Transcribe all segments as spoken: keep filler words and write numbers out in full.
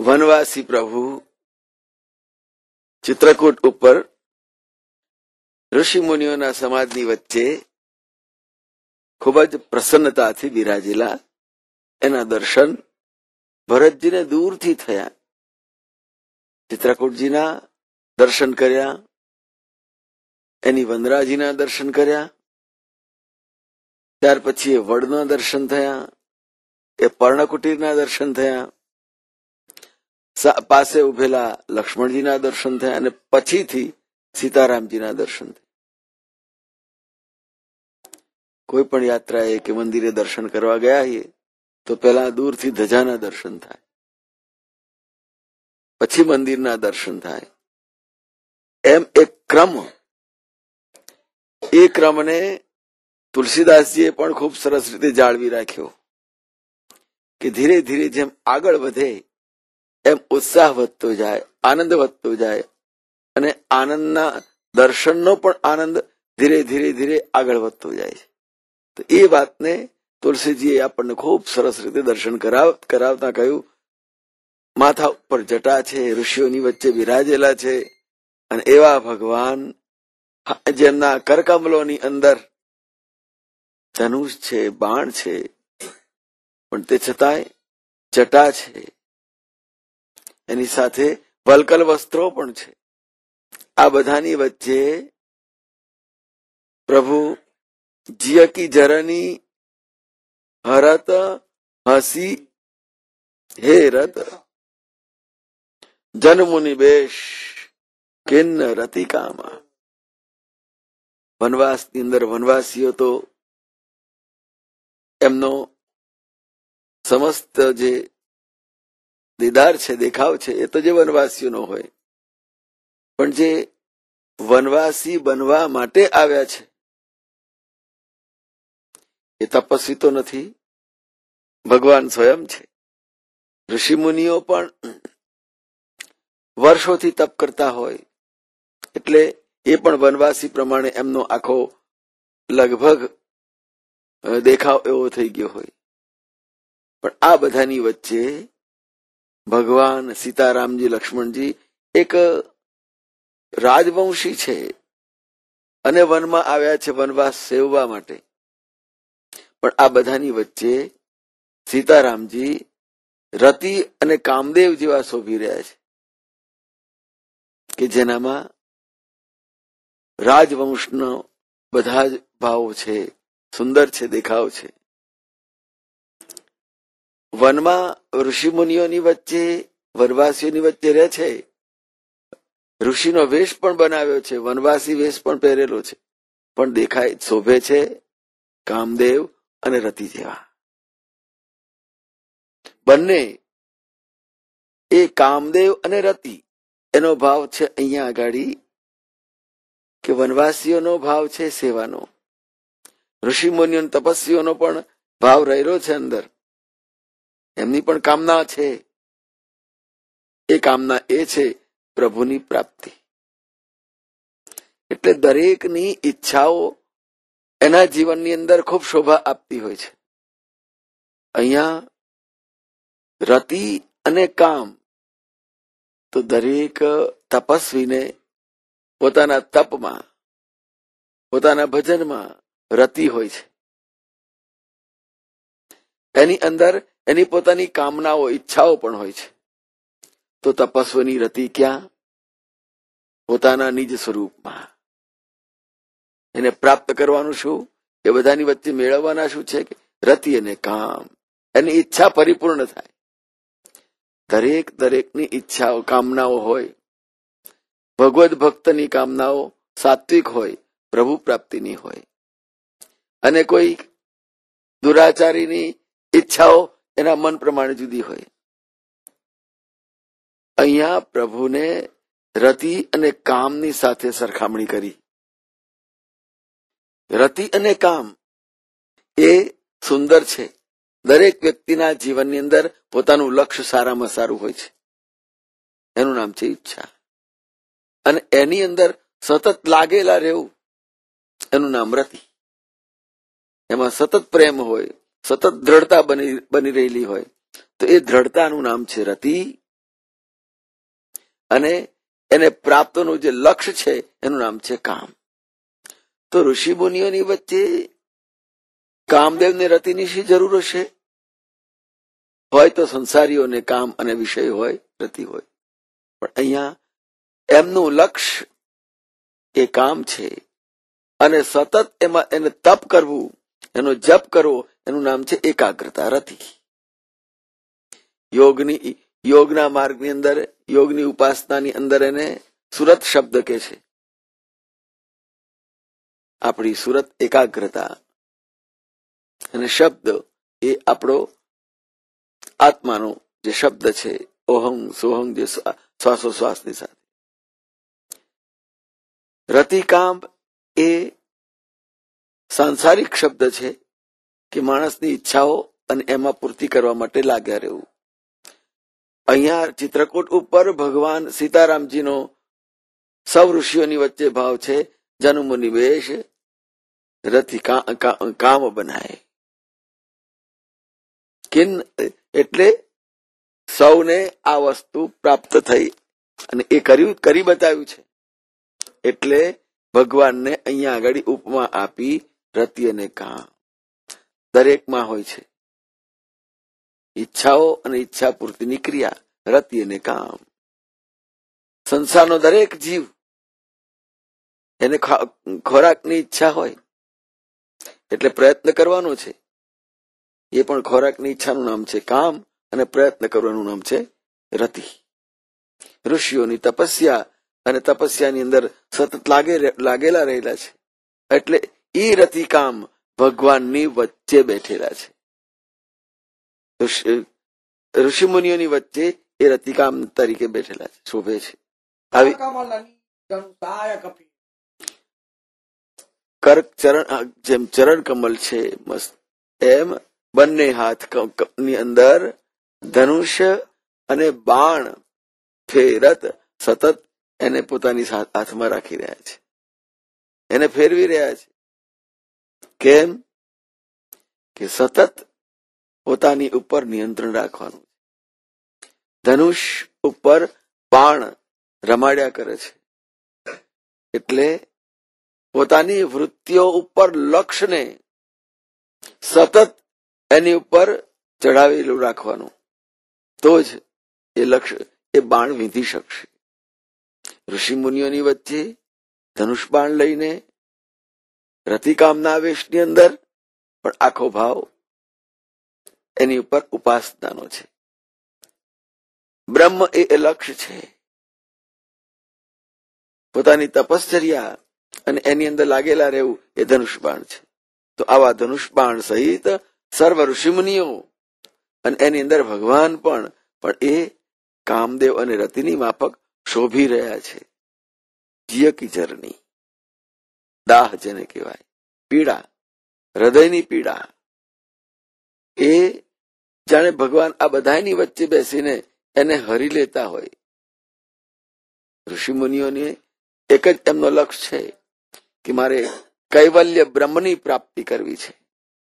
વનવાસી પ્રભુ ચિત્રકૂટ ઉપર ઋષિ મુનિઓના સમાજની વચ્ચે ખૂબ જ પ્રસન્નતાથી બિરાજેલા એના દર્શન ભરતજીને દૂરથી થયા. ચિત્રકૂટજીના દર્શન કર્યા, એની વનરાજીના દર્શન કર્યા, ત્યાર પછી એ વડના દર્શન થયા, એ પર્ણકુટીરના દર્શન થયા, પાસે ઉભેલા લક્ષ્મણજીના દર્શન થયા અને પછીથી સીતારામજીના દર્શન થયા. કોઈ પણ યાત્રાએ કે મંદિરે દર્શન કરવા ગયા છીએ તો પહેલા દૂરથી ધજાના દર્શન થાય, પછી મંદિરના દર્શન થાય. એમ એક ક્રમ, એ ક્રમને તુલસીદાસજીએ પણ ખૂબ સરસ રીતે જાળવી રાખ્યો કે ધીરે ધીરે જેમ આગળ વધે એમ ઉત્સાહ વધતો જાય, આનંદ વધતો જાય અને આનંદના દર્શનનો પણ આનંદ ધીરે ધીરે ધીરે આગળ વધતો જાય છે. તો એ વાતને તુલસીજીએ આપણને ખૂબ સરસ રીતે દર્શન કરાવ કરાવતા કહ્યું, માથા ઉપર જટા છે, ઋષિઓની વચ્ચે બિરાજેલા છે અને એવા ભગવાન જેમના કરકમલોની અંદર ધનુષ છે, બાણ છે, પણ તે છતાંય જટા છે, એની સાથે વલકલ વસ્ત્રો પણ છે. આ બધાની વચ્ચે પ્રભુ જીયકી જરની હરત હસી હે રત જનમુનિ બેશ કિન્ન રતિકામાં. વનવાસની અંદર વનવાસીઓ તો એમનો સમસ્ત જે દીદાર છે, દેખાવ છે, એ તો જે વનવાસીઓનો હોય, પણ જે વનવાસી બનવા માટે આવ્યા છે એ તપસ્વી તો નથી, ભગવાન સ્વયં છે. ઋષિમુનિઓ પણ વર્ષોથી તપ કરતા હોય એટલે એ પણ વનવાસી પ્રમાણે એમનો આખો લગભગ દેખાવ એવો થઈ ગયો હોય. પણ આ બધાની વચ્ચે ભગવાન સીતારામજી, લક્ષ્મણજી એક રાજવંશી છે અને વનમાં આવ્યા છે વનવાસ સેવવા માટે. પણ આ બધાની વચ્ચે સીતારામજી રતિ અને કામદેવ જેવા શોભી રહ્યા છે કે જેનામાં રાજવંશનો બધા જ ભાવો છે, સુંદર છે, દેખાવ છે. વનમાં ઋષિમુનિઓની વચ્ચે, વનવાસીઓની વચ્ચે રહે છે. ઋષિનો વેશ પણ બનાવ્યો છે, વનવાસી વેશ પણ પહેરેલો છે, પણ દેખાય શોભે છે કામદેવ અને રતિ જેવા. બંને એ કામદેવ અને રતિ એનો ભાવ છે અહીંયા આગાડી કે વનવાસીઓનો ભાવ છે સેવાનો, ઋષિમુનિઓ તપસ્વીઓનો પણ ભાવ રહેલો છે અંદર. એમની પણ કામના છે. એ કામના એ છે પ્રભુની પ્રાપ્તિ. એટલે દરેકની ઈચ્છાઓ એના જીવનની અંદર ખૂબ શોભા આપતી હોય છે. અહીંયા રતિ અને કામ તો દરેક તપસ્વીને પોતાના તપમાં, પોતાના ભજનમાં રતિ હોય છે. એની અંદર એની પોતાની કામનાઓ, ઈચ્છાઓ પણ હોય છે. તો તપસ્વીની રતિ ક્યાં? પોતાના નિજ સ્વરૂપમાં. એને પ્રાપ્ત કરવાનું શું? એ બધાની વચ્ચે મેળવવાના શું છે કે રતિ અને કામ. એની ઈચ્છા પરિપૂર્ણ થાય. દરેક દરેકની ઈચ્છાઓ, કામનાઓ હોય. ભગવદ ભક્તની કામનાઓ સાત્વિક હોય, પ્રભુ પ્રાપ્તિની હોય, અને કોઈ દુરાચારીની ઈચ્છાઓ એના મન પ્રમાણે જુદી હોય. અહીંયા પ્રભુને રતિ અને કામની સાથે સરખામણી કરી. રતિ અને કામ એ સુંદર છે. દરેક વ્યક્તિના જીવનની અંદર પોતાનું લક્ષ્ય સારામાં સારું હોય છે. એનું નામ છે ઈચ્છા. અને એની અંદર સતત લાગેલા રહેવું, એનું નામ રતિ. એમાં સતત પ્રેમ હોય, સતત દ્રઢતા બની બની રહેલી હોય, તો એ દ્રઢતાનું નામ છે રતિ અને એને પ્રાપ્તનું જે લક્ષ્ય છે એનું નામ છે કામ. તો ઋષિ મુનિઓની વચ્ચે કામદેવને રતિની શી જરૂર હશે? હોય તો સંસારીઓને કામ અને વિષય હોય, રતિ હોય. પણ અહીંયા એમનું લક્ષ્ય એ કામ છે અને સતત એમાં એને તપ કરવું, એનો જપ કરવો, એનું નામ છે એકાગ્રતા, રતિ. યોગની યોગના માર્ગની અંદર, યોગની ઉપાસનાની અંદર એને સુરત શબ્દ કે છે. આપણી સુરત એકાગ્રતા અને શબ્દ એ આપણો આત્માનો જે શબ્દ છે, ઓહમ સોહમ, જે શ્વાસોશ્વાસની સાથે. રતિકામ એ સાંસારિક શબ્દ છે કે માણસની ઈચ્છાઓ અને એમાં પૂર્તિ કરવા માટે લાગ્યા રહેવું. અહીંયા ચિત્રકૂટ ઉપર ભગવાન સીતારામજીનો સૌ ઋષિઓની વચ્ચે ભાવ છે, જન્મ નિવેશ રતિ કામ બનાય. કિન એટલે સૌને આ વસ્તુ પ્રાપ્ત થઈ અને એ કર્યું, કરી બતાવ્યું છે. એટલે ભગવાનને અહીંયા આગળ ઉપમા આપી, રતિ અને કામ દરેકમાં હોય છે. ઈચ્છાઓ અને ઈચ્છા પૂર્તિની ક્રિયા, રતિ અને કામ. સંસારનો દરેક જીવ એને ખોરાકની ઈચ્છા હોય એટલે પ્રયત્ન કરવાનો છે. એ પણ ખોરાકની ઈચ્છાનું નામ છે કામ અને પ્રયત્ન કરવાનું નામ છે રતિ. ઋષિઓની તપસ્યા અને તપસ્યાની અંદર સતત લાગે લાગેલા રહેલા છે એટલે એ રતિ કામ ભગવાનની વચ્ચે બેઠેલા છે. ઋષિ મુનિઓની વચ્ચે એ રતિકામ તરીકે બેઠેલા છે, શોભે છે. આવી કર્ક ચરણ, જેમ ચરણ કમલ છે મસ્ત, એમ બંને હાથ ની અંદર ધનુષ્ય અને બાણ ફેરત સતત એને પોતાની હાથમાં રાખી રહ્યા છે, એને ફેરવી રહ્યા છે. કેમ કે સતત પોતાની ઉપર નિયંત્રણ રાખવાનું. ધનુષ ઉપર બાણ રમાડ્યા કરે છે એટલે પોતાની વૃત્તિઓ ઉપર લક્ષ્યને સતત એની ઉપર ચડાવેલું રાખવાનું, તો જ એ લક્ષ્ય, એ બાણ વીંધી શકશે. ઋષિ મુનિઓની વચ્ચે ધનુષ બાણ લઈને રતિકામના આવેશની અંદર પણ આખો ભાવ એની ઉપર ઉપાસનાનો છે. બ્રહ્મ એ લક્ષ્ય છે. પોતાની તપશ્ચર્યા અને એની અંદર લાગેલા રહેવું એ ધનુષ બાણ છે. તો આવા ધનુષ બાણ સહિત સર્વ ઋષિમુનિઓ અને એની અંદર ભગવાન પણ પણ એ કામદેવ અને રતિની માફક શોભી રહ્યા છે. જીય કી ચરણી, દાહ જેને કહેવાય, પીડા, હૃદયની પીડા, એ જાણે ભગવાન આ બધાની વચ્ચે બેસીને એને હરી લેતા હોય. ઋષિ મુનિઓને એક જ એમનો લક્ષ્ય છે કે મારે કૈવલ્ય બ્રહ્મની પ્રાપ્તિ કરવી છે.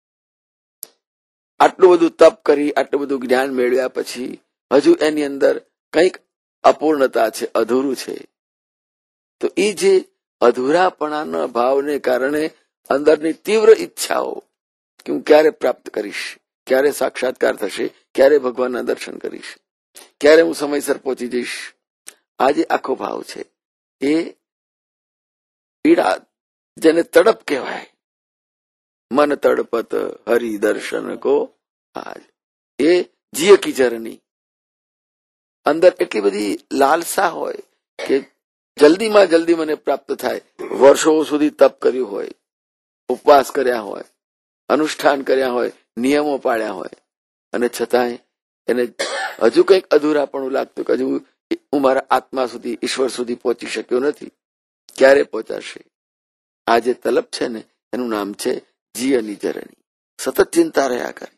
આટલું બધું તપ કરી, આટલું બધું જ્ઞાન મેળવ્યા પછી હજુ એની અંદર કંઈક અપૂર્ણતા છે, અધૂરું છે. તો એ જે અધૂરાપણાના ભાવને કારણે અંદરની તીવ્ર ઈચ્છાઓ કે હું ક્યારે પ્રાપ્ત કરીશ, ક્યારે સાક્ષાત્કાર થશે, ક્યારે ભગવાનના દર્શન કરીશ, ક્યારે હું સમયસર પહોંચી જઈશ, આ જે આખો ભાવ છે એ પીડા, જેને તડપ કહેવાય, મન તડપત હરિ દર્શન કો આજ, એ જીય કી ચરણી. અંદર એટલી બધી લાલસા હોય કે જલ્દીમાં જલ્દી મને પ્રાપ્ત થાય. વર્ષો સુધી તપ કર્યું હોય, ઉપવાસ કર્યા હોય, અનુષ્ઠાન કર્યા હોય, નિયમો પાડ્યા હોય, અને છતાંય એને હજુ કંઈક અધૂરાપણું લાગતું કે હજુ હું મારા આત્મા સુધી, ઈશ્વર સુધી પહોંચી શક્યો નથી. ક્યારે પહોંચાશે? આ જે તલબ છે ને એનું નામ છે જીયની ચરણી. સતત ચિંતા રહ્યા કરે,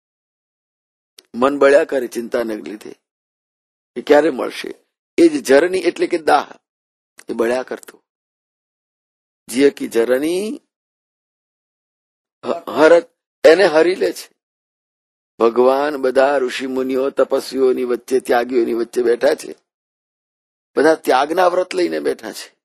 મન બળ્યા કરે ચિંતાને લીધે કે ક્યારે મળશે. એ જ જરણી એટલે કે દાહ, એ બળ્યા કરતું. જીય કી જરણી હરત, એને હરી લે છે. ભગવાન બધા ઋષિ મુનિઓ તપસ્વીઓની વચ્ચે, ત્યાગીઓની વચ્ચે બેઠા છે બધા ત્યાગના વ્રત લઈને બેઠા છે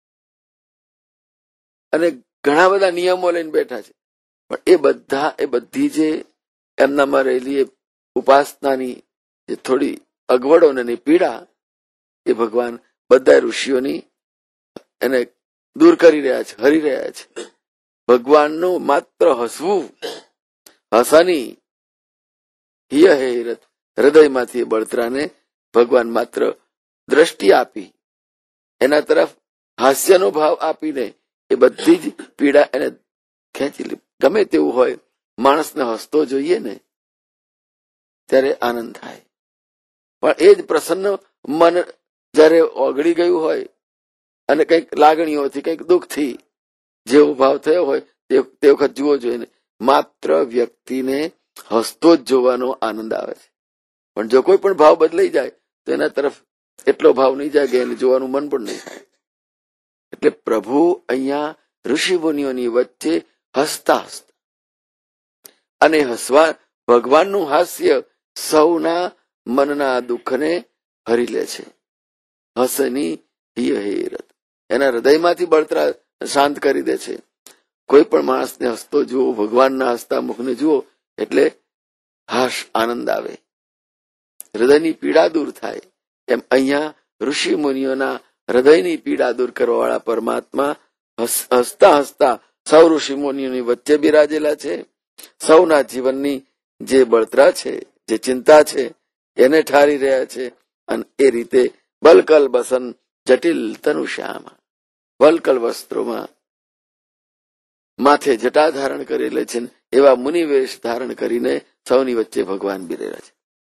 અને ઘણા બધા નિયમો લઈને બેઠા છે, પણ એ બધા એ બધી જે એમનામાં રહેલી ઉપાસનાની જે થોડી અગવડો ને પીડા એ ભગવાન બધા ઋષિઓની એને દૂર કરી રહ્યા છે, હરી રહ્યા છે. ભગવાનનું માત્ર હસવું, હસાની હિય હે હીરત, હૃદયમાંથી બળતરાને ભગવાન માત્ર દ્રષ્ટિ આપી, એના તરફ હાસ્યનો ભાવ આપીને એ બધી જ પીડા એને ખેંચી લે. ગમે તેવું હોય, માણસને હસતો જોઈએ ને ત્યારે આનંદ થાય, પણ એ જ પ્રસન્ન મન જયારે ઓગળી ગયું હોય અને કંઈક લાગણીઓથી, કંઈક દુઃખથી જેવો ભાવ થયો હોય તે વખત જુઓ જોઈએ ને, માત્ર વ્યક્તિને હસતો જ જોવાનો આનંદ આવે છે. પણ જો કોઈ પણ ભાવ બદલાઈ જાય તો એના તરફ એટલો ભાવ નહીં જાય કે એને જોવાનું મન પણ નહીં થાય. એટલે પ્રભુ અહીંયા ઋષિ મુનિઓની વચ્ચે હસતા હસતા, અને હસવા ભગવાનનું હાસ્ય સૌના મનના દુઃખને હરી લે છે. હસની હિય હે હીરત, એના હૃદયમાંથી બળતરા શાંત કરી દે છે. કોઈ પણ માણસને હસતો જુઓ, ભગવાનના હસતા મુખને જુઓ એટલે હાશ આનંદ આવે, હૃદયની પીડા દૂર થાય. એમ અહીંયા ઋષિ મુનિઓના હૃદયની પીડા દૂર કરવા વાળા પરમાત્મા હસતા હસતા સૌ ઋષિ મુનિઓની વચ્ચે બિરાજેલા છે. સૌના જીવનની જે બળતરા છે, જે ચિંતા છે એને ઠારી રહ્યા છે. અને એ રીતે બલકલ બસન જટિલ તનુશ્યામાં, વલકલ વસ્ત્રોમાં માથે જટા ધારણ કરેલે છે, એવા મુનિવેશ ધારણ કરીને સૌની વચ્ચે ભગવાન બિરેલા છે.